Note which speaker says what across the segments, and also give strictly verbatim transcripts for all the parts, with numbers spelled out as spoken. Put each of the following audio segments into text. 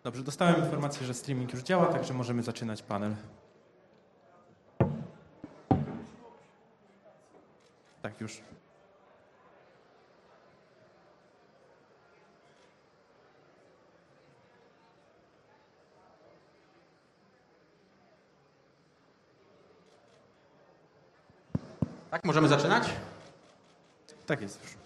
Speaker 1: Dobrze, dostałem informację, że streaming już działa, także możemy zaczynać panel. Tak, już.
Speaker 2: Tak, możemy zaczynać?
Speaker 1: Tak jest już.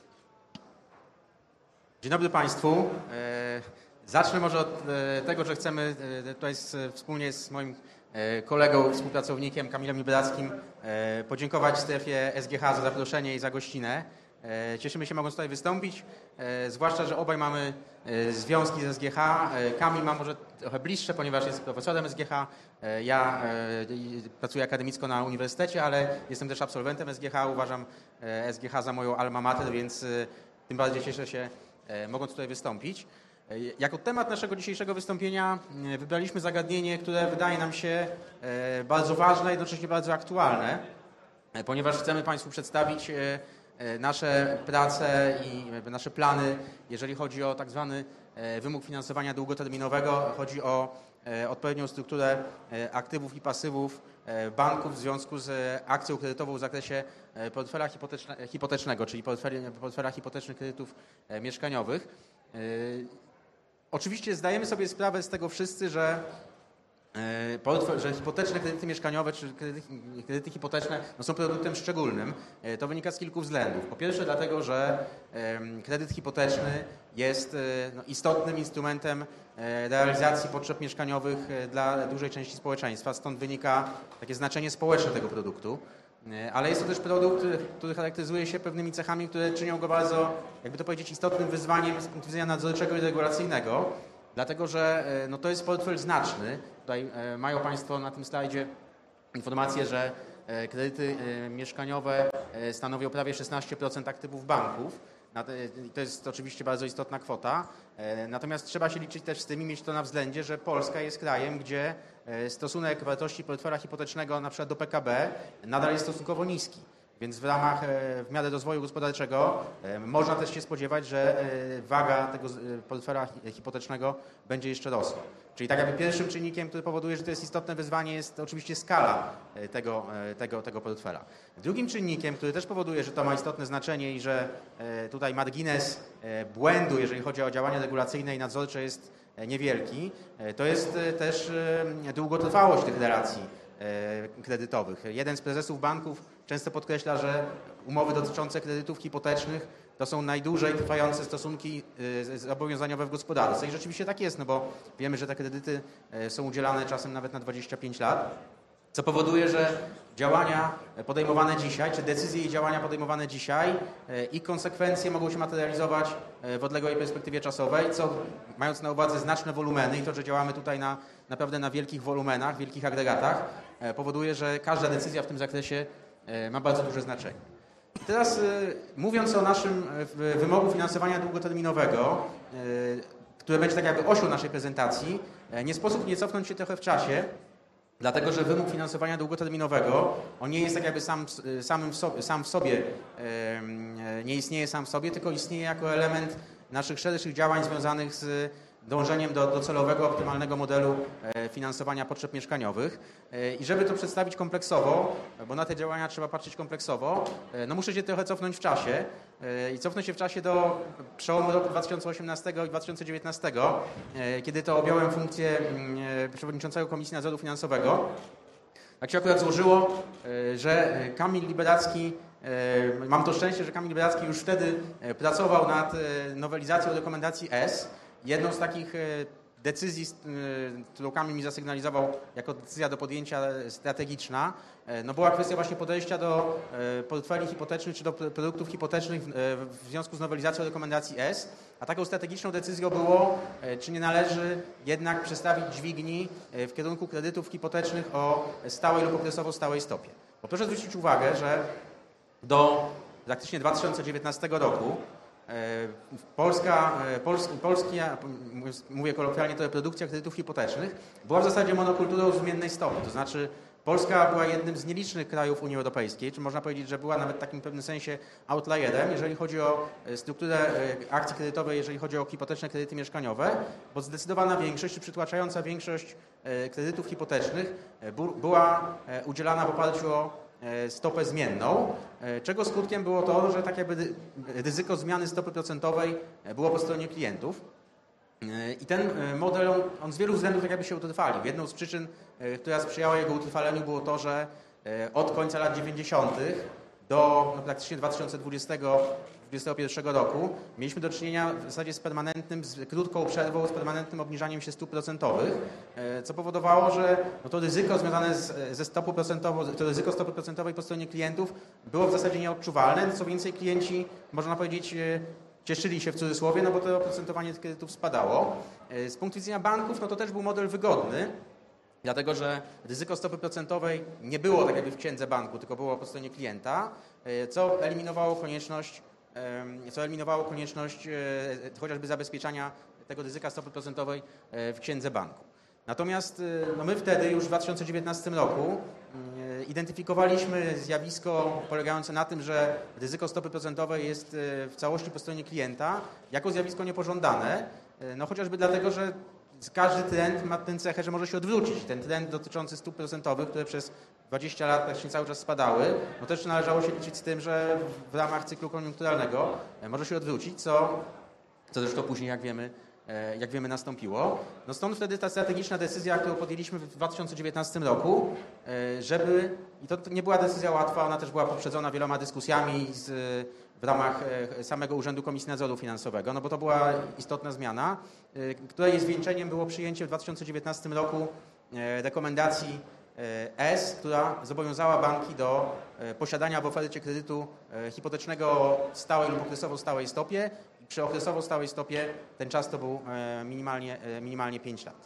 Speaker 2: Dzień dobry Państwu. Zacznę może od tego, że chcemy tutaj wspólnie z moim kolegą, współpracownikiem Kamilem Liberackim podziękować strefie S G H za zaproszenie i za gościnę. Cieszymy się, mogąc tutaj wystąpić, zwłaszcza, że obaj mamy związki z S G H. Kamil ma może trochę bliższe, ponieważ jest profesorem S G H. Ja pracuję akademicko na uniwersytecie, ale jestem też absolwentem S G H. Uważam S G H za moją alma mater, więc tym bardziej cieszę się, mogąc tutaj wystąpić. Jako temat naszego dzisiejszego wystąpienia wybraliśmy zagadnienie, które wydaje nam się bardzo ważne, jednocześnie bardzo aktualne, ponieważ chcemy Państwu przedstawić nasze prace i nasze plany, jeżeli chodzi o tak zwany wymóg finansowania długoterminowego. Chodzi o odpowiednią strukturę aktywów i pasywów banków w związku z akcją kredytową w zakresie portfela hipotecznego, czyli portfela hipotecznych kredytów mieszkaniowych. Oczywiście zdajemy sobie sprawę z tego wszyscy, że, portfel, że hipoteczne kredyty mieszkaniowe czy kredyty, kredyty hipoteczne no są produktem szczególnym. To wynika z kilku względów. Po pierwsze dlatego, że kredyt hipoteczny jest no, istotnym instrumentem realizacji potrzeb mieszkaniowych dla dużej części społeczeństwa. Stąd wynika takie znaczenie społeczne tego produktu. Ale jest to też produkt, który charakteryzuje się pewnymi cechami, które czynią go bardzo, jakby to powiedzieć, istotnym wyzwaniem z punktu widzenia nadzorczego i regulacyjnego, dlatego że no, to jest portfel znaczny. Tutaj mają Państwo na tym slajdzie informację, że kredyty mieszkaniowe stanowią prawie szesnaście procent aktywów banków. To jest oczywiście bardzo istotna kwota, natomiast trzeba się liczyć też z tym i mieć to na względzie, że Polska jest krajem, gdzie stosunek wartości portfela hipotecznego na przykład do P K B nadal jest stosunkowo niski. Więc w ramach, w miarę rozwoju gospodarczego można też się spodziewać, że waga tego portfela hipotecznego będzie jeszcze rosła. Czyli tak jakby pierwszym czynnikiem, który powoduje, że to jest istotne wyzwanie, jest oczywiście skala tego, tego, tego portfela. Drugim czynnikiem, który też powoduje, że to ma istotne znaczenie i że tutaj margines błędu, jeżeli chodzi o działania regulacyjne i nadzorcze, jest niewielki, to jest też długotrwałość tych relacji kredytowych. Jeden z prezesów banków często podkreśla, że umowy dotyczące kredytów hipotecznych to są najdłużej trwające stosunki zobowiązaniowe w gospodarce. I rzeczywiście tak jest, no bo wiemy, że te kredyty są udzielane czasem nawet na dwadzieścia pięć lat, co powoduje, że działania podejmowane dzisiaj, czy decyzje i działania podejmowane dzisiaj, ich konsekwencje mogą się materializować w odległej perspektywie czasowej, co mając na uwadze znaczne wolumeny i to, że działamy tutaj na, naprawdę na wielkich wolumenach, wielkich agregatach, powoduje, że każda decyzja w tym zakresie ma bardzo duże znaczenie. I teraz mówiąc o naszym wymogu finansowania długoterminowego, które będzie tak jakby osią naszej prezentacji, nie sposób nie cofnąć się trochę w czasie, dlatego że wymóg finansowania długoterminowego, on nie jest tak jakby sam, samym w sobie, sam w sobie, nie istnieje sam w sobie, tylko istnieje jako element naszych szerszych działań związanych z dążeniem do docelowego, optymalnego modelu finansowania potrzeb mieszkaniowych. I żeby to przedstawić kompleksowo, bo na te działania trzeba patrzeć kompleksowo, no muszę się trochę cofnąć w czasie i cofnę się w czasie do przełomu roku dwa tysiące osiemnastego i dwa tysiące dziewiętnastego, kiedy to objąłem funkcję przewodniczącego Komisji Nadzoru Finansowego. Tak się akurat złożyło, że Kamil Liberacki, mam to szczęście, że Kamil Liberacki już wtedy pracował nad nowelizacją rekomendacji S. Jedną z takich decyzji, którą Kamil mi zasygnalizował jako decyzja do podjęcia strategiczna, no była kwestia właśnie podejścia do portfeli hipotecznych czy do produktów hipotecznych w związku z nowelizacją rekomendacji S, a taką strategiczną decyzją było, czy nie należy jednak przestawić dźwigni w kierunku kredytów hipotecznych o stałej lub okresowo stałej stopie. Bo proszę zwrócić uwagę, że do praktycznie dwa tysiące dziewiętnastego roku Polska, Polski, Polski, ja mówię kolokwialnie, to reprodukcja kredytów hipotecznych była w zasadzie monokulturą zmiennej stopy, to znaczy Polska była jednym z nielicznych krajów Unii Europejskiej, czy można powiedzieć, że była nawet w takim pewnym sensie outlierem, jeżeli chodzi o strukturę akcji kredytowej, jeżeli chodzi o hipoteczne kredyty mieszkaniowe, bo zdecydowana większość, czy przytłaczająca większość kredytów hipotecznych była udzielana w oparciu o stopę zmienną, czego skutkiem było to, że tak jakby ryzyko zmiany stopy procentowej było po stronie klientów. I ten model, on, on z wielu względów tak jakby się utrwalił. Jedną z przyczyn, która sprzyjała jego utrwaleniu, było to, że od końca lat dziewięćdziesiątych do no, praktycznie dwa tysiące dwudziestego pierwszego roku mieliśmy do czynienia w zasadzie z permanentnym, z krótką przerwą, z permanentnym obniżaniem się stóp procentowych, co powodowało, że no, to ryzyko związane z, ze stopą procentową, to ryzyko stopy procentowej po stronie klientów było w zasadzie nieodczuwalne. Co więcej, klienci, można powiedzieć, cieszyli się w cudzysłowie, no bo to oprocentowanie kredytów spadało. Z punktu widzenia banków, no to też był model wygodny, dlatego że ryzyko stopy procentowej nie było tak jakby w księdze banku, tylko było po stronie klienta, co eliminowało konieczność, co eliminowało konieczność chociażby zabezpieczania tego ryzyka stopy procentowej w księdze banku. Natomiast no my wtedy już w dwa tysiące dziewiętnastym roku identyfikowaliśmy zjawisko polegające na tym, że ryzyko stopy procentowej jest w całości po stronie klienta jako zjawisko niepożądane, no chociażby dlatego, że każdy trend ma tę cechę, że może się odwrócić. Ten trend dotyczący stóp procentowych, które przez dwadzieścia lat praktycznie cały czas spadały, no też należało się liczyć z tym, że w ramach cyklu koniunkturalnego może się odwrócić, co, co zresztą później, jak wiemy, jak wiemy, nastąpiło. No stąd wtedy ta strategiczna decyzja, którą podjęliśmy w dwa tysiące dziewiętnastym roku, żeby, i to nie była decyzja łatwa, ona też była poprzedzona wieloma dyskusjami z, w ramach samego Urzędu Komisji Nadzoru Finansowego, no bo to była istotna zmiana, której zwieńczeniem było przyjęcie w dwa tysiące dziewiętnastym roku rekomendacji S, która zobowiązała banki do posiadania w ofercie kredytu hipotecznego o stałej lub okresowo stałej stopie. Przy okresowo stałej stopie ten czas to był minimalnie, minimalnie pięć lat.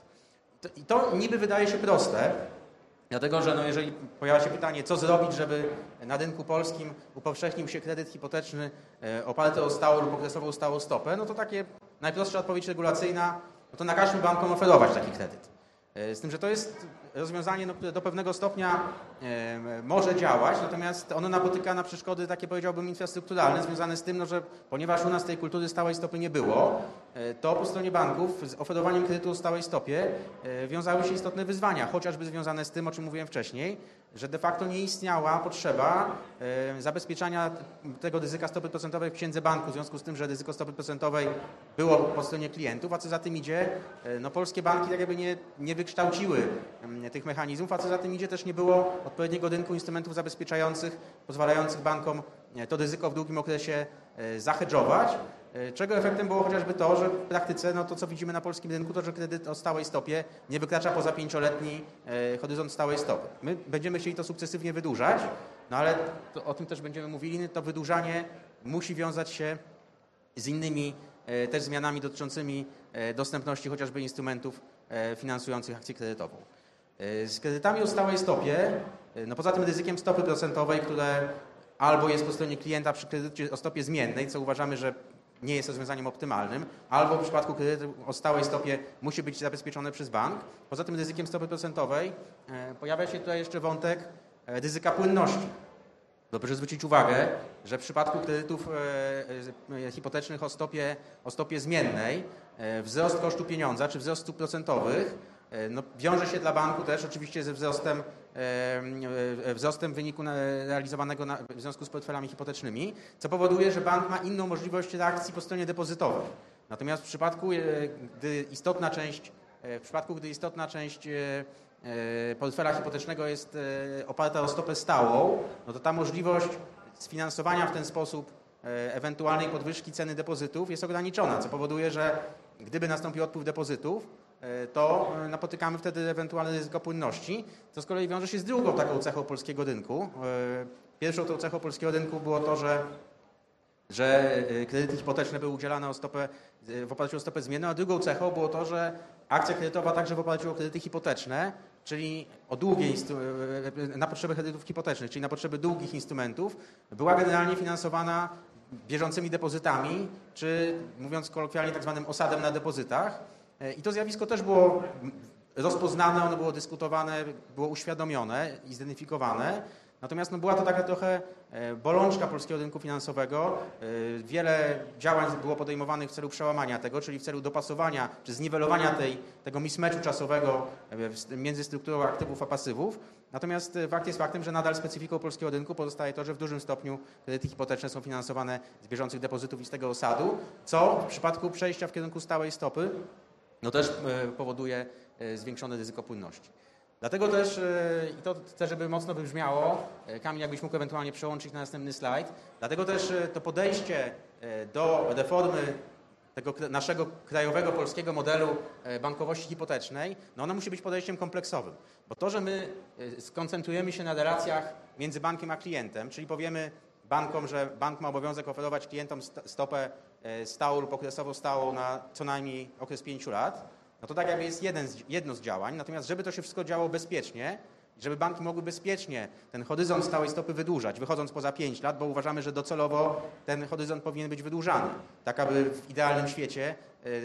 Speaker 2: I to niby wydaje się proste, dlatego że no jeżeli pojawia się pytanie, co zrobić, żeby na rynku polskim upowszechnił się kredyt hipoteczny oparty o stałą lub okresową stałą stopę, no to takie najprostsza odpowiedź regulacyjna, no to nakażmy bankom oferować taki kredyt. Z tym, że to jest rozwiązanie, no, które do pewnego stopnia e, może działać, natomiast ono napotyka na przeszkody takie, powiedziałbym, infrastrukturalne, związane z tym, no, że ponieważ u nas tej kultury stałej stopy nie było, e, to po stronie banków z oferowaniem kredytu o stałej stopie e, wiązały się istotne wyzwania, chociażby związane z tym, o czym mówiłem wcześniej, że de facto nie istniała potrzeba e, zabezpieczania tego ryzyka stopy procentowej w księdze banku, w związku z tym, że ryzyko stopy procentowej było po stronie klientów, a co za tym idzie, e, no, polskie banki tak jakby nie, nie wykształciły m, tych mechanizmów, a co za tym idzie też nie było odpowiedniego rynku instrumentów zabezpieczających, pozwalających bankom e, to ryzyko w długim okresie e, zahedżować, e, czego efektem było chociażby to, że w praktyce no, to, co widzimy na polskim rynku, to, że kredyt o stałej stopie nie wykracza poza pięcioletni e, horyzont stałej stopy. My będziemy chcieli to sukcesywnie wydłużać, no ale to, o tym też będziemy mówili, to wydłużanie musi wiązać się z innymi e, też zmianami dotyczącymi e, dostępności chociażby instrumentów e, finansujących akcję kredytową. E, z kredytami o stałej stopie, e, no poza tym ryzykiem stopy procentowej, które albo jest po stronie klienta przy kredycie o stopie zmiennej, co uważamy, że nie jest rozwiązaniem optymalnym, albo w przypadku kredytu o stałej stopie musi być zabezpieczone przez bank. Poza tym ryzykiem stopy procentowej e, pojawia się tutaj jeszcze wątek e, ryzyka płynności. Bo proszę zwrócić uwagę, że w przypadku kredytów e, e, hipotecznych o stopie, o stopie zmiennej e, wzrost kosztu pieniądza czy wzrost stóp procentowych e, no, wiąże się dla banku też oczywiście ze wzrostem, e, wzrostem wyniku na, realizowanego na, w związku z portfelami hipotecznymi, co powoduje, że bank ma inną możliwość reakcji po stronie depozytowej. Natomiast w przypadku, e, gdy istotna część, e, w przypadku, gdy istotna część e, portfela hipotecznego jest oparta o stopę stałą, no to ta możliwość sfinansowania w ten sposób ewentualnej podwyżki ceny depozytów jest ograniczona, co powoduje, że gdyby nastąpił odpływ depozytów, to napotykamy wtedy ewentualne ryzyko płynności, co z kolei wiąże się z drugą taką cechą polskiego rynku. Pierwszą tą cechą polskiego rynku było to, że że kredyty hipoteczne były udzielane o stopę, w oparciu o stopę zmienną, a drugą cechą było to, że akcja kredytowa także w oparciu o kredyty hipoteczne, czyli o długie na potrzeby kredytów hipotecznych, czyli na potrzeby długich instrumentów, była generalnie finansowana bieżącymi depozytami, czy mówiąc kolokwialnie tak zwanym osadem na depozytach. I to zjawisko też było rozpoznane, ono było dyskutowane, było uświadomione i zidentyfikowane. Natomiast no, była to taka trochę bolączka polskiego rynku finansowego. Wiele działań było podejmowanych w celu przełamania tego, czyli w celu dopasowania czy zniwelowania tej, tego mismatchu czasowego między strukturą aktywów a pasywów. Natomiast fakt jest faktem, że nadal specyfiką polskiego rynku pozostaje to, że w dużym stopniu kredyty hipoteczne są finansowane z bieżących depozytów i z tego osadu, co w przypadku przejścia w kierunku stałej stopy no też powoduje zwiększone ryzyko płynności. Dlatego też, i to chcę, żeby mocno wybrzmiało, Kamil, jakbyś mógł ewentualnie przełączyć na następny slajd, dlatego też to podejście do reformy tego naszego krajowego, polskiego modelu bankowości hipotecznej, no ono musi być podejściem kompleksowym. Bo to, że my skoncentrujemy się na relacjach między bankiem a klientem, czyli powiemy bankom, że bank ma obowiązek oferować klientom stopę stałą lub okresowo stałą na co najmniej okres pięciu lat, no to tak jakby jest jeden z, jedno z działań. Natomiast żeby to się wszystko działo bezpiecznie, żeby banki mogły bezpiecznie ten horyzont stałej stopy wydłużać, wychodząc poza pięć lat, bo uważamy, że docelowo ten horyzont powinien być wydłużany, tak aby w idealnym świecie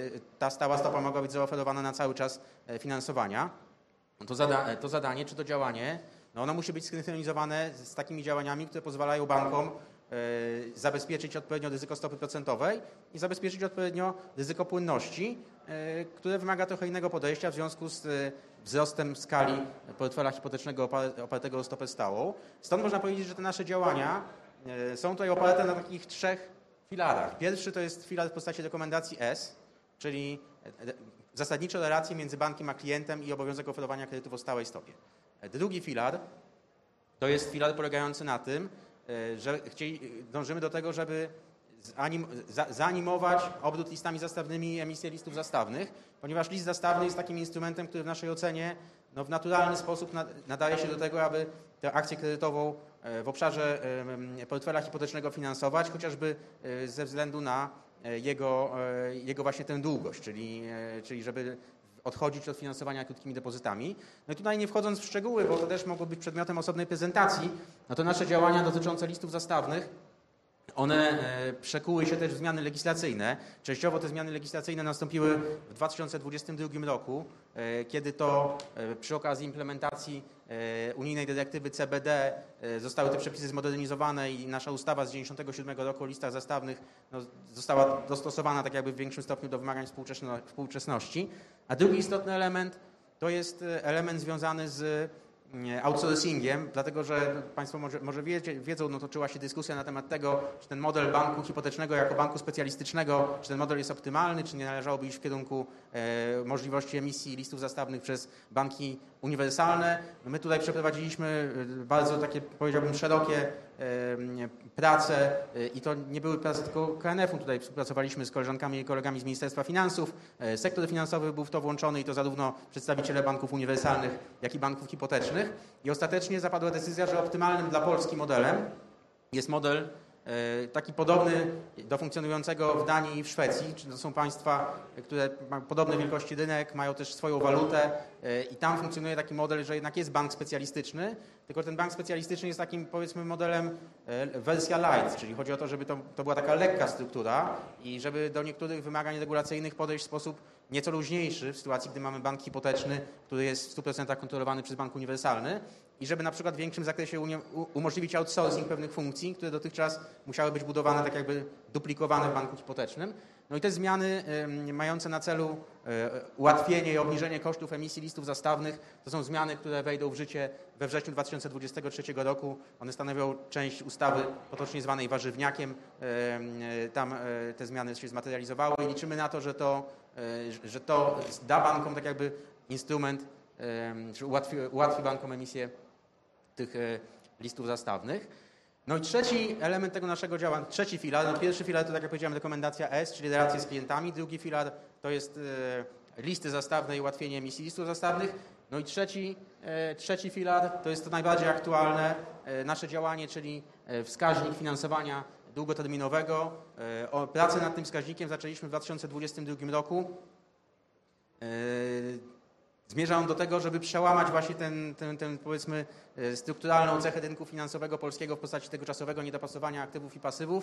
Speaker 2: ta stała stopa mogła być zaoferowana na cały czas finansowania. To, zada, to zadanie czy to działanie, no ono musi być zsynchronizowane z takimi działaniami, które pozwalają bankom zabezpieczyć odpowiednio ryzyko stopy procentowej i zabezpieczyć odpowiednio ryzyko płynności, które wymaga trochę innego podejścia w związku z wzrostem skali portfela hipotecznego opartego o stopę stałą. Stąd można powiedzieć, że te nasze działania są tutaj oparte na takich trzech filarach. Pierwszy to jest filar w postaci rekomendacji S, czyli zasadniczo relacje między bankiem a klientem i obowiązek oferowania kredytów o stałej stopie. Drugi filar to jest filar polegający na tym, że chcieli, dążymy do tego, żeby zanim, za, zaanimować obrót listami zastawnymi i emisję listów zastawnych, ponieważ list zastawny jest takim instrumentem, który w naszej ocenie no, w naturalny sposób nadaje się do tego, aby tę akcję kredytową w obszarze portfela hipotecznego finansować, chociażby ze względu na jego, jego właśnie tę długość, czyli, czyli żeby odchodzić od finansowania krótkimi depozytami. No i tutaj nie wchodząc w szczegóły, bo to też mogło być przedmiotem osobnej prezentacji, no to nasze działania dotyczące listów zastawnych, one przekuły się też w zmiany legislacyjne. Częściowo te zmiany legislacyjne nastąpiły w dwa tysiące dwudziestym drugim roku, kiedy to przy okazji implementacji unijnej dyrektywy C B D zostały te przepisy zmodernizowane i nasza ustawa z dziewięćdziesiątego siódmego roku o listach zastawnych no, została dostosowana tak jakby w większym stopniu do wymagań współczesności. A drugi istotny element to jest element związany z outsourcingiem, dlatego że Państwo może, może wiecie, wiedzą, no toczyła się dyskusja na temat tego, czy ten model banku hipotecznego jako banku specjalistycznego, czy ten model jest optymalny, czy nie należałoby iść w kierunku e, możliwości emisji listów zastawnych przez banki uniwersalne. No my tutaj przeprowadziliśmy bardzo takie, powiedziałbym, szerokie e, prace e, i to nie były prace tylko K N F-u, tutaj współpracowaliśmy z koleżankami i kolegami z Ministerstwa Finansów. E, sektor finansowy był w to włączony i to zarówno przedstawiciele banków uniwersalnych, jak i banków hipotecznych. I ostatecznie zapadła decyzja, że optymalnym dla Polski modelem jest model taki podobny do funkcjonującego w Danii i w Szwecji, czyli to są państwa, które mają podobne wielkości rynek, mają też swoją walutę i tam funkcjonuje taki model, że jednak jest bank specjalistyczny, tylko ten bank specjalistyczny jest takim, powiedzmy, modelem wersja light, czyli chodzi o to, żeby to, to była taka lekka struktura i żeby do niektórych wymagań regulacyjnych podejść w sposób nieco luźniejszy w sytuacji, gdy mamy bank hipoteczny, który jest w stu procentach kontrolowany przez bank uniwersalny i żeby na przykład w większym zakresie umożliwić outsourcing pewnych funkcji, które dotychczas musiały być budowane tak jakby duplikowane w banku hipotecznym. No i te zmiany y, mające na celu y, ułatwienie i obniżenie kosztów emisji listów zastawnych to są zmiany, które wejdą w życie we wrześniu dwa tysiące dwudziestego trzeciego roku. One stanowią część ustawy potocznie zwanej warzywniakiem. Y, y, tam y, te zmiany się zmaterializowały i liczymy na to, że to, y, że to da bankom tak jakby instrument, y, czy ułatwi, ułatwi bankom emisję tych y, listów zastawnych. No i trzeci element tego naszego działania, trzeci filar, no pierwszy filar to, tak jak powiedziałem, rekomendacja S, czyli relacje z klientami, drugi filar to jest e, listy zastawne i ułatwienie emisji listów zastawnych, no i trzeci, e, trzeci filar to jest to najbardziej aktualne e, nasze działanie, czyli e, wskaźnik finansowania długoterminowego. E, o, pracę nad tym wskaźnikiem zaczęliśmy w dwa tysiące dwudziestym drugim roku. E, zmierza on do tego, żeby przełamać właśnie ten, ten, ten powiedzmy strukturalną cechę rynku finansowego polskiego w postaci tego czasowego niedopasowania aktywów i pasywów.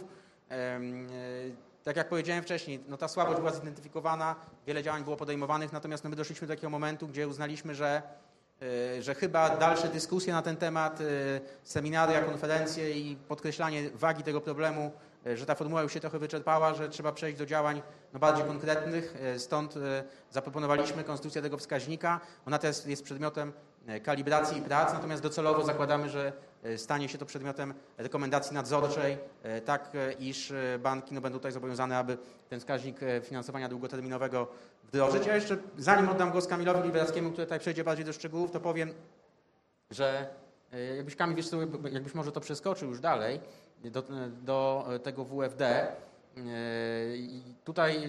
Speaker 2: Tak jak powiedziałem wcześniej, no ta słabość była zidentyfikowana, wiele działań było podejmowanych, natomiast no my doszliśmy do takiego momentu, gdzie uznaliśmy, że, że chyba dalsze dyskusje na ten temat, seminaria, konferencje i podkreślanie wagi tego problemu, że ta formuła już się trochę wyczerpała, że trzeba przejść do działań no, bardziej konkretnych. Stąd zaproponowaliśmy konstytucję tego wskaźnika. Ona też jest przedmiotem kalibracji i prac, natomiast docelowo zakładamy, że stanie się to przedmiotem rekomendacji nadzorczej, tak iż banki no, będą tutaj zobowiązane, aby ten wskaźnik finansowania długoterminowego wdrożyć. Ja jeszcze, zanim oddam głos Kamilowi Liberackiemu, który tutaj przejdzie bardziej do szczegółów, to powiem, że jakbyś Kamil, wiesz co, jakbyś może to przeskoczył już dalej, do, do tego W F D. I tutaj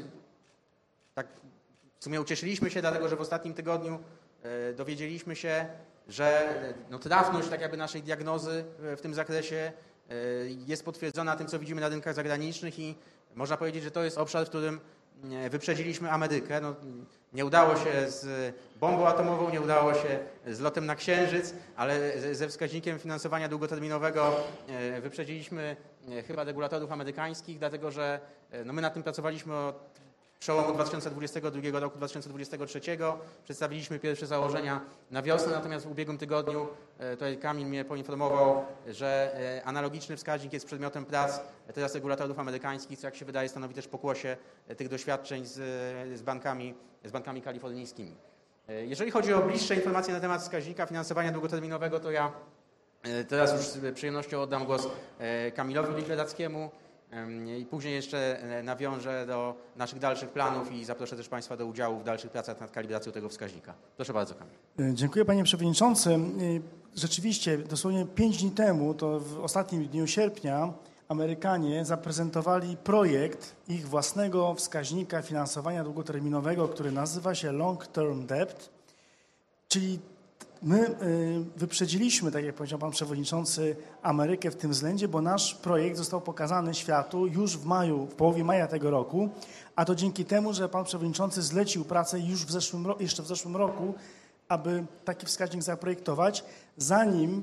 Speaker 2: tak w sumie ucieszyliśmy się, dlatego że w ostatnim tygodniu dowiedzieliśmy się, że no, trafność tak jakby naszej diagnozy w tym zakresie jest potwierdzona tym, co widzimy na rynkach zagranicznych i można powiedzieć, że to jest obszar, w którym wyprzedziliśmy Amerykę. No, nie udało się z bombą atomową, nie udało się z lotem na Księżyc, ale ze wskaźnikiem finansowania długoterminowego wyprzedziliśmy chyba regulatorów amerykańskich, dlatego że no, my nad tym pracowaliśmy od przełomu dwa tysiące dwudziestego drugiego roku dwa tysiące dwudziestego trzeciego. Przedstawiliśmy pierwsze założenia na wiosnę, natomiast w ubiegłym tygodniu tutaj Kamil mnie poinformował, że analogiczny wskaźnik jest przedmiotem prac teraz regulatorów amerykańskich, co jak się wydaje stanowi też pokłosie tych doświadczeń z, z, bankami, z bankami kalifornijskimi. Jeżeli chodzi o bliższe informacje na temat wskaźnika finansowania długoterminowego, to ja teraz już z przyjemnością oddam głos Kamilowi Liberackiemu. I później jeszcze nawiążę do naszych dalszych planów i zaproszę też Państwa do udziału w dalszych pracach nad kalibracją tego wskaźnika. Proszę bardzo, Kamil.
Speaker 3: Dziękuję, Panie Przewodniczący. Rzeczywiście, dosłownie pięć dni temu, to w ostatnim dniu sierpnia, Amerykanie zaprezentowali projekt ich własnego wskaźnika finansowania długoterminowego, który nazywa się Long Term Debt, czyli my wyprzedziliśmy, tak jak powiedział Pan Przewodniczący, Amerykę w tym względzie, bo nasz projekt został pokazany światu już w maju, w połowie maja tego roku, a to dzięki temu, że Pan Przewodniczący zlecił pracę już w zeszłym, jeszcze w zeszłym roku, aby taki wskaźnik zaprojektować, zanim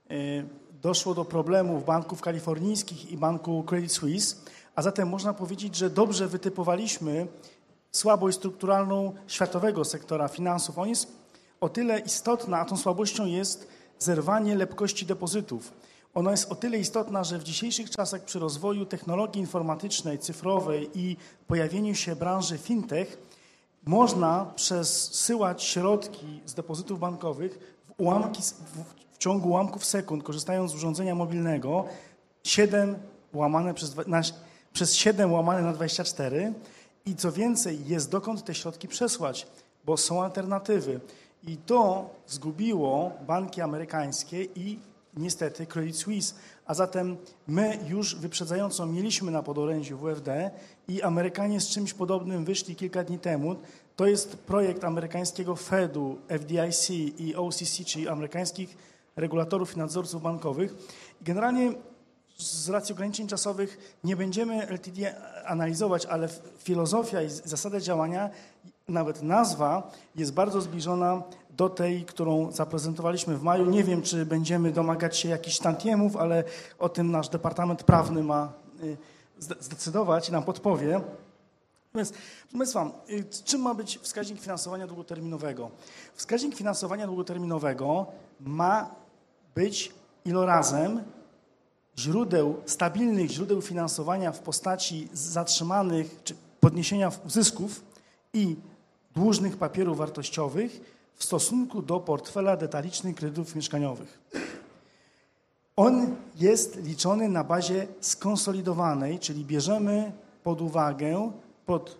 Speaker 3: doszło do problemów banków kalifornijskich i banku Credit Suisse, a zatem można powiedzieć, że dobrze wytypowaliśmy słabość strukturalną światowego sektora finansów. On jest o tyle istotna, a tą słabością jest zerwanie lepkości depozytów. Ona jest o tyle istotna, że w dzisiejszych czasach przy rozwoju technologii informatycznej, cyfrowej i pojawieniu się branży fintech można przesyłać środki z depozytów bankowych w, ułamki, w, w ciągu ułamków sekund, korzystając z urządzenia mobilnego, siedem łamane przez, na, przez siedem łamane na dwadzieścia cztery i co więcej, jest dokąd te środki przesłać, bo są alternatywy. I to zgubiło banki amerykańskie i niestety Credit Suisse. A zatem my już wyprzedzająco mieliśmy na podorędziu W F D i Amerykanie z czymś podobnym wyszli kilka dni temu. To jest projekt amerykańskiego Fedu, F D I C i O C C, czyli amerykańskich regulatorów i nadzorców bankowych. Generalnie z racji ograniczeń czasowych nie będziemy L T D analizować, ale filozofia i zasada działania, nawet nazwa jest bardzo zbliżona do tej, którą zaprezentowaliśmy w maju. Nie wiem, czy będziemy domagać się jakichś tantiemów, ale o tym nasz Departament Prawny ma zdecydować i nam podpowie. Natomiast, proszę Państwa, czym ma być wskaźnik finansowania długoterminowego? Wskaźnik finansowania długoterminowego ma być ilorazem źródeł, stabilnych źródeł finansowania w postaci zatrzymanych czy podniesienia zysków i dłużnych papierów wartościowych w stosunku do portfela detalicznych kredytów mieszkaniowych. On jest liczony na bazie skonsolidowanej, czyli bierzemy pod uwagę, pod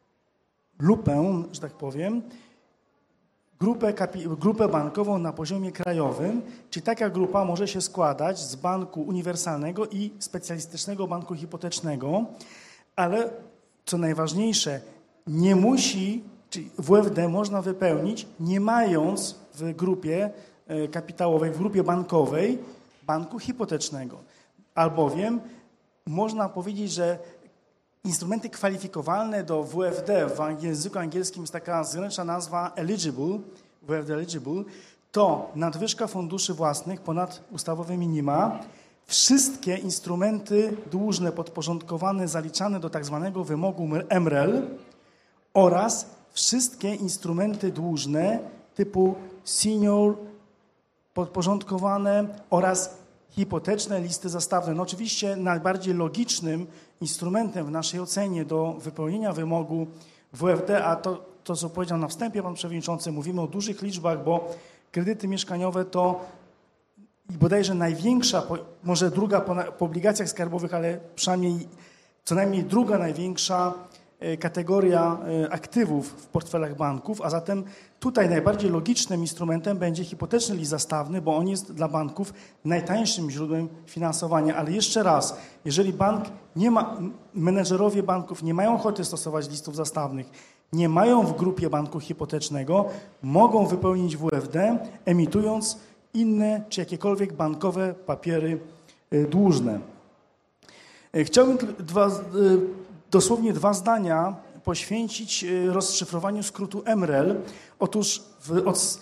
Speaker 3: lupę, że tak powiem, grupę, grupę bankową na poziomie krajowym, czyli taka grupa może się składać z banku uniwersalnego i specjalistycznego banku hipotecznego, ale co najważniejsze, nie musi, czyli W F D można wypełnić, nie mając w grupie kapitałowej, w grupie bankowej banku hipotecznego. Albowiem można powiedzieć, że instrumenty kwalifikowalne do W F D w języku angielskim jest taka zręczna nazwa eligible, W F D eligible, to nadwyżka funduszy własnych ponad ustawowe minima, wszystkie instrumenty dłużne podporządkowane, zaliczane do tak zwanego wymogu M R E L oraz wszystkie instrumenty dłużne typu senior podporządkowane oraz hipoteczne listy zastawne. No oczywiście najbardziej logicznym instrumentem w naszej ocenie do wypełnienia wymogu W F D, a to, to co powiedział na wstępie pan przewodniczący, mówimy o dużych liczbach, bo kredyty mieszkaniowe to bodajże największa, może druga po, po obligacjach skarbowych, ale przynajmniej co najmniej druga największa kategoria aktywów w portfelach banków, a zatem tutaj najbardziej logicznym instrumentem będzie hipoteczny list zastawny, bo on jest dla banków najtańszym źródłem finansowania. Ale jeszcze raz, jeżeli bank nie ma, menedżerowie banków nie mają ochoty stosować listów zastawnych, nie mają w grupie banku hipotecznego, mogą wypełnić W F D, emitując inne czy jakiekolwiek bankowe papiery dłużne. Chciałbym dwa, dosłownie dwa zdania poświęcić rozszyfrowaniu skrótu M R E L. Otóż w, od,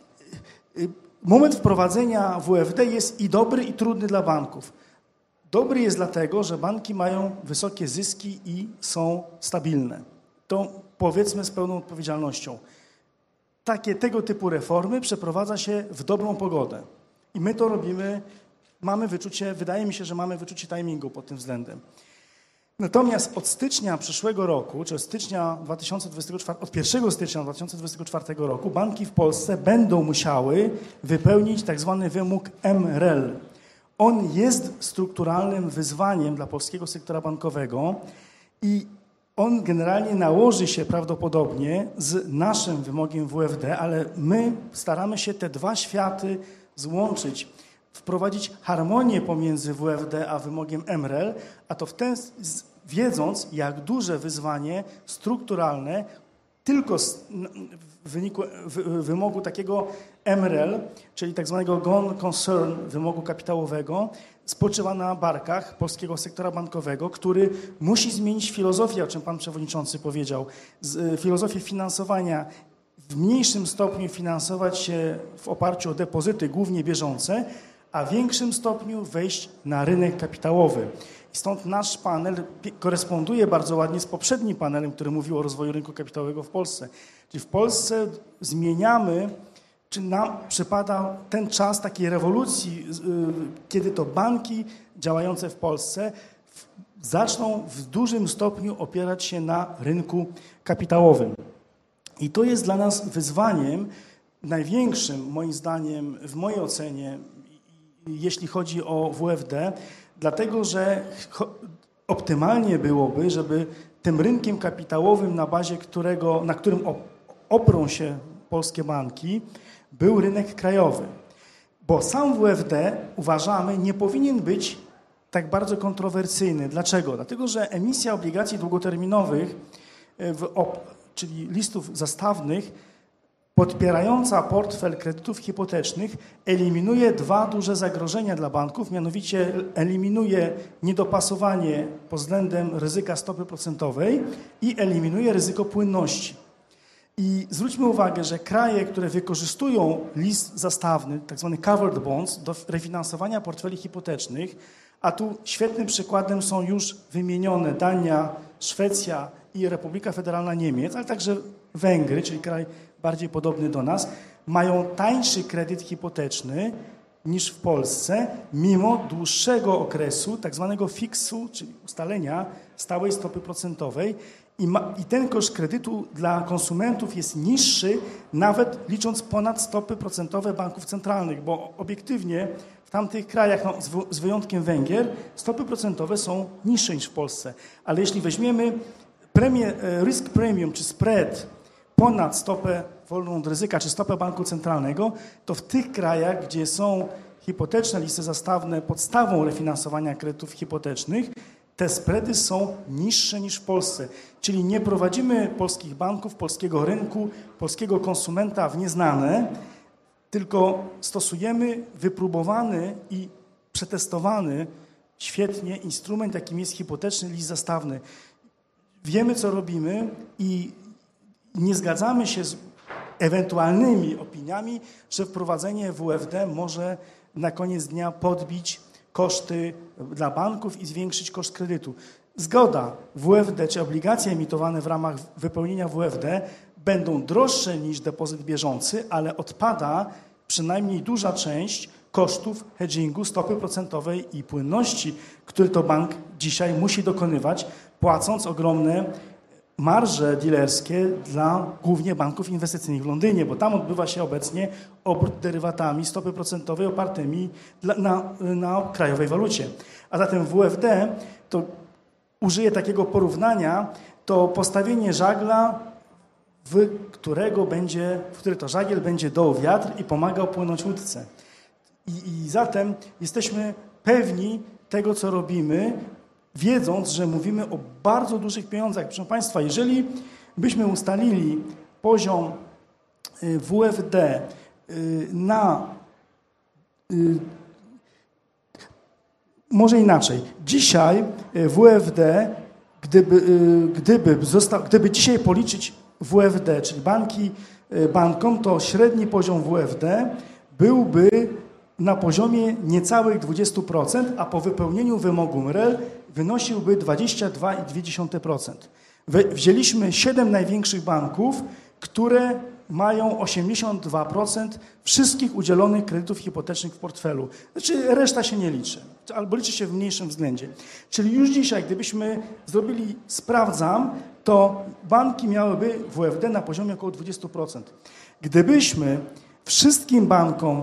Speaker 3: moment wprowadzenia W F D jest i dobry, i trudny dla banków. Dobry jest dlatego, że banki mają wysokie zyski i są stabilne. To powiedzmy z pełną odpowiedzialnością. Takie tego typu reformy przeprowadza się w dobrą pogodę. I my to robimy, mamy wyczucie, wydaje mi się, że mamy wyczucie timingu pod tym względem. Natomiast od stycznia przyszłego roku, czy od stycznia dwa tysiące dwudziestego czwartego, od pierwszego stycznia dwa tysiące dwudziestego czwartego roku banki w Polsce będą musiały wypełnić tak zwany wymóg M R E L. On jest strukturalnym wyzwaniem dla polskiego sektora bankowego i on generalnie nałoży się prawdopodobnie z naszym wymogiem W F D, ale my staramy się te dwa światy złączyć, wprowadzić harmonię pomiędzy W F D a wymogiem M R E L, a to w ten, wiedząc, jak duże wyzwanie strukturalne tylko z, w wyniku w, wymogu takiego M R E L, czyli tak zwanego gone concern, wymogu kapitałowego, spoczywa na barkach polskiego sektora bankowego, który musi zmienić filozofię, o czym pan przewodniczący powiedział, z, filozofię finansowania, w mniejszym stopniu finansować się w oparciu o depozyty, głównie bieżące, a w większym stopniu wejść na rynek kapitałowy. I stąd nasz panel koresponduje bardzo ładnie z poprzednim panelem, który mówił o rozwoju rynku kapitałowego w Polsce. Czyli w Polsce zmieniamy, czy nam przypada ten czas takiej rewolucji, kiedy to banki działające w Polsce zaczną w dużym stopniu opierać się na rynku kapitałowym. I to jest dla nas wyzwaniem największym, moim zdaniem, w mojej ocenie, jeśli chodzi o W F D, dlatego że optymalnie byłoby, żeby tym rynkiem kapitałowym, na bazie którego, na którym oprą się polskie banki, był rynek krajowy. Bo sam W F D, uważamy, nie powinien być tak bardzo kontrowersyjny. Dlaczego? Dlatego, że emisja obligacji długoterminowych, w op- czyli listów zastawnych, podpierająca portfel kredytów hipotecznych, eliminuje dwa duże zagrożenia dla banków, mianowicie eliminuje niedopasowanie pod względem ryzyka stopy procentowej i eliminuje ryzyko płynności. I zwróćmy uwagę, że kraje, które wykorzystują list zastawny, tak zwany covered bonds, do refinansowania portfeli hipotecznych, a tu świetnym przykładem są już wymienione Dania, Szwecja i Republika Federalna Niemiec, ale także Węgry, czyli kraj bardziej podobny do nas, mają tańszy kredyt hipoteczny niż w Polsce, mimo dłuższego okresu tak zwanego fiksu, czyli ustalenia stałej stopy procentowej. I, ma, I ten koszt kredytu dla konsumentów jest niższy, nawet licząc ponad stopy procentowe banków centralnych, bo obiektywnie w tamtych krajach, no, z, z wyjątkiem Węgier, stopy procentowe są niższe niż w Polsce. Ale jeśli weźmiemy premię, risk premium czy spread ponad stopę wolną od ryzyka czy stopę banku centralnego, to w tych krajach, gdzie są hipoteczne listy zastawne podstawą refinansowania kredytów hipotecznych, te spready są niższe niż w Polsce. Czyli nie prowadzimy polskich banków, polskiego rynku, polskiego konsumenta w nieznane, tylko stosujemy wypróbowany i przetestowany świetnie instrument, jakim jest hipoteczny list zastawny. Wiemy, co robimy i nie zgadzamy się z ewentualnymi opiniami, że wprowadzenie W F D może na koniec dnia podbić koszty dla banków i zwiększyć koszt kredytu. Zgoda, W F D czy obligacje emitowane w ramach wypełnienia W F D będą droższe niż depozyt bieżący, ale odpada przynajmniej duża część kosztów hedgingu, stopy procentowej i płynności, który to bank dzisiaj musi dokonywać, płacąc ogromne marże dealerskie dla głównie banków inwestycyjnych w Londynie, bo tam odbywa się obecnie obrót derywatami stopy procentowej opartymi dla, na, na krajowej walucie. A zatem W F D, to użyję takiego porównania, to postawienie żagla, w którego będzie, w który to żagiel będzie doł wiatr i pomagał płynąć łódce. I, I zatem jesteśmy pewni tego, co robimy, wiedząc, że mówimy o bardzo dużych pieniądzach. Proszę Państwa, jeżeli byśmy ustalili poziom W F D na... Może inaczej. Dzisiaj W F D, gdyby, gdyby, został, gdyby dzisiaj policzyć W F D, czyli banki bankom, to średni poziom W F D byłby na poziomie niecałych dwadzieścia procent, a po wypełnieniu wymogu M R E L wynosiłby dwadzieścia dwa przecinek dwa procent. Wzięliśmy siedem największych banków, które mają osiemdziesiąt dwa procent wszystkich udzielonych kredytów hipotecznych w portfelu. Znaczy reszta się nie liczy, albo liczy się w mniejszym względzie. Czyli już dzisiaj, gdybyśmy zrobili sprawdzam, to banki miałyby W F D na poziomie około dwadzieścia procent. Gdybyśmy wszystkim bankom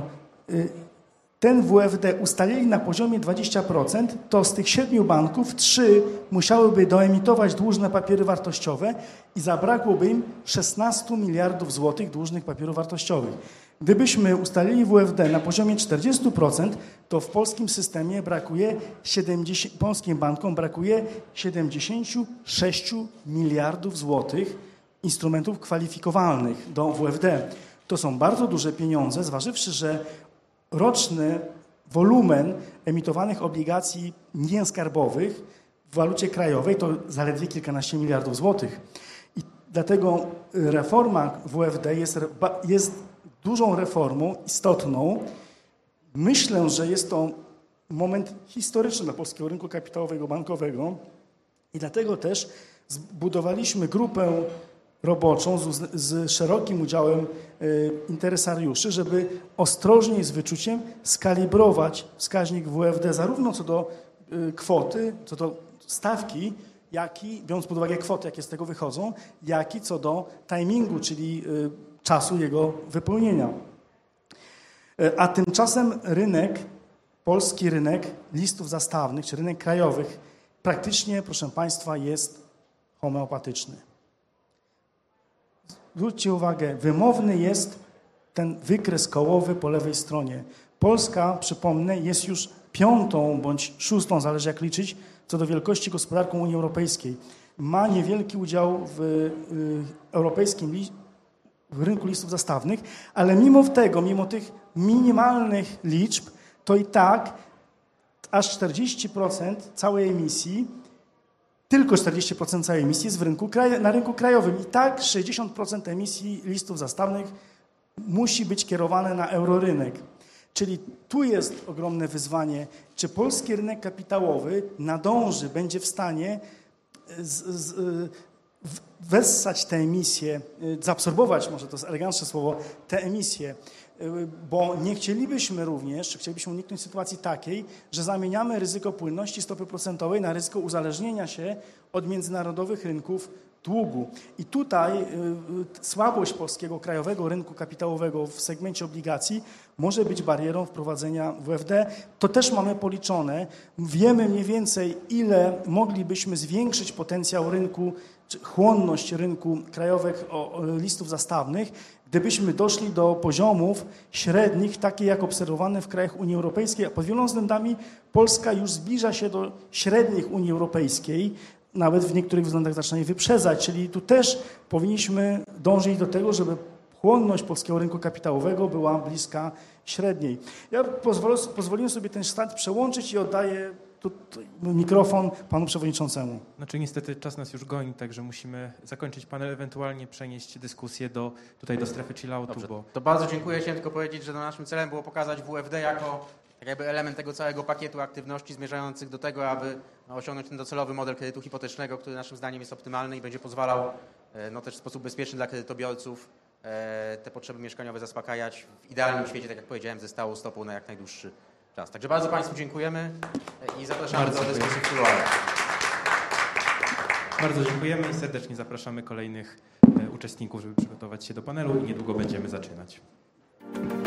Speaker 3: ten W F D ustalili na poziomie dwadzieścia procent, to z tych siedmiu banków trzy musiałyby doemitować dłużne papiery wartościowe i zabrakłoby im szesnaście miliardów złotych dłużnych papierów wartościowych. Gdybyśmy ustalili W F D na poziomie czterdzieści procent, to w polskim systemie brakuje siedemdziesiąt, polskim bankom brakuje siedemdziesiąt sześć miliardów złotych instrumentów kwalifikowalnych do W F D. To są bardzo duże pieniądze, zważywszy, że roczny wolumen emitowanych obligacji nieskarbowych w walucie krajowej to zaledwie kilkanaście miliardów złotych. I dlatego reforma W F D jest, jest dużą reformą, istotną. Myślę, że jest to moment historyczny dla polskiego rynku kapitałowego, bankowego i dlatego też zbudowaliśmy grupę roboczą z, z szerokim udziałem y, interesariuszy, żeby ostrożnie i z wyczuciem skalibrować wskaźnik W F D zarówno co do y, kwoty, co do stawki, jak i, biorąc pod uwagę kwoty, jakie z tego wychodzą, jak i co do timingu, czyli y, czasu jego wypełnienia. Y, a tymczasem rynek, polski rynek listów zastawnych, czy rynek krajowych praktycznie, proszę Państwa, jest homeopatyczny. Zwróćcie uwagę, wymowny jest ten wykres kołowy po lewej stronie. Polska, przypomnę, jest już piątą bądź szóstą, zależy jak liczyć, co do wielkości gospodarką Unii Europejskiej. Ma niewielki udział w y, europejskim li, w rynku listów zastawnych, ale mimo tego, mimo tych minimalnych liczb, to i tak aż czterdzieści procent całej emisji Tylko czterdzieści procent całej emisji jest w rynku kraj, na rynku krajowym. I tak sześćdziesiąt procent emisji listów zastawnych musi być kierowane na eurorynek. Czyli tu jest ogromne wyzwanie, czy polski rynek kapitałowy nadąży, będzie w stanie z, z, wessać te emisje, zaabsorbować, może to jest eleganckie słowo, te emisje, bo nie chcielibyśmy również, chcielibyśmy uniknąć sytuacji takiej, że zamieniamy ryzyko płynności stopy procentowej na ryzyko uzależnienia się od międzynarodowych rynków długu. I tutaj y, słabość polskiego krajowego rynku kapitałowego w segmencie obligacji może być barierą wprowadzenia W F D. To też mamy policzone. Wiemy mniej więcej, ile moglibyśmy zwiększyć potencjał rynku, czy chłonność rynku krajowych o, o listów zastawnych, gdybyśmy doszli do poziomów średnich, takie jak obserwowane w krajach Unii Europejskiej, a pod wieloma względami Polska już zbliża się do średnich Unii Europejskiej, nawet w niektórych względach zaczyna je wyprzedzać, czyli tu też powinniśmy dążyć do tego, żeby chłonność polskiego rynku kapitałowego była bliska średniej. Ja pozwolę, pozwoliłem sobie ten slajd przełączyć i oddaję tu, tu, mikrofon panu przewodniczącemu.
Speaker 1: Znaczy niestety czas nas już goni, także musimy zakończyć panel, ewentualnie przenieść dyskusję do, tutaj do strefy chilloutu,
Speaker 2: Dobrze,
Speaker 1: bo
Speaker 2: to bardzo dziękuję. Chciałem tylko powiedzieć, że no naszym celem było pokazać W F D jako tak jakby element tego całego pakietu aktywności zmierzających do tego, aby no, osiągnąć ten docelowy model kredytu hipotecznego, który naszym zdaniem jest optymalny i będzie pozwalał e, no, też w sposób bezpieczny dla kredytobiorców e, te potrzeby mieszkaniowe zaspokajać w idealnym świecie, tak jak powiedziałem, ze stałą stopą na jak najdłuższy czas. Także bardzo Państwu dziękujemy e, i zapraszamy
Speaker 1: Bardzo
Speaker 2: do
Speaker 1: dziękuję.
Speaker 2: dyskusji w kuluarach.
Speaker 1: bardzo dziękujemy i serdecznie zapraszamy kolejnych e, uczestników, żeby przygotować się do panelu i niedługo będziemy zaczynać.